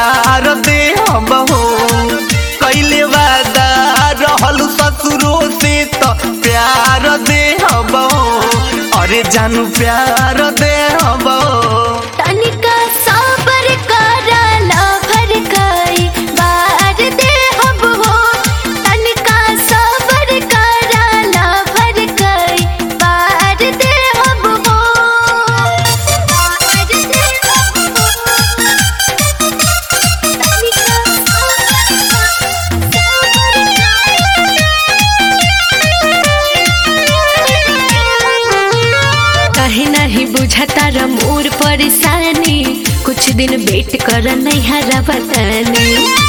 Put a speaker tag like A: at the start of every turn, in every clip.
A: प्यार दे हो कैले वादा रहल ससुरो से तो प्यार दे हो अरे जानू प्यार दे हो
B: तनिका सबर करा लभर कई बार दे हो तनिका सबर करा लभर कई बार दे हो कहीं नहीं बुझता मोर परेशानी कुछ दिन वेट कर नहीं हरा बतानी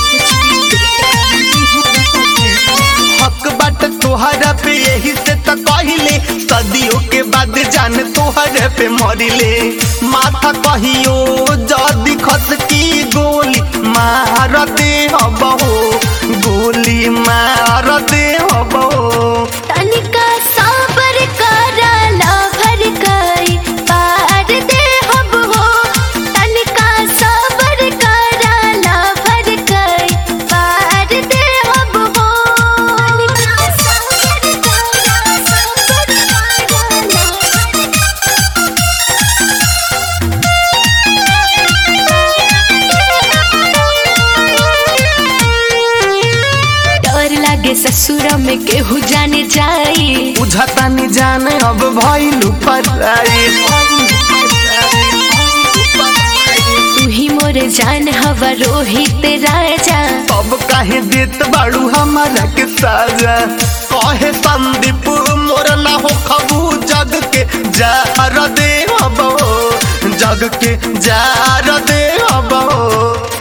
A: हक बाट तोहरा पे यही से तो कहले सदियों के बाद जान तोहरे पे मरिले माथा कहियो जदी खस की गोली मार दे हो गोली मार दे हो
B: तनिका सबर करा लभर कई बार दे हो तनिका सबर करा लभर कई बार दे हो तनिका सबर डर लागे ससुर में केहू जाने जाई
A: बुझता नहीं जाने अब भइलू पराई
B: तू ही मोर जान हवा रोहित राजा
A: तब काहे देत बाड़ू हमारा के साजा कहे संदीप मोर ना हो खबू जग के जार दे हो जग के जार दे हो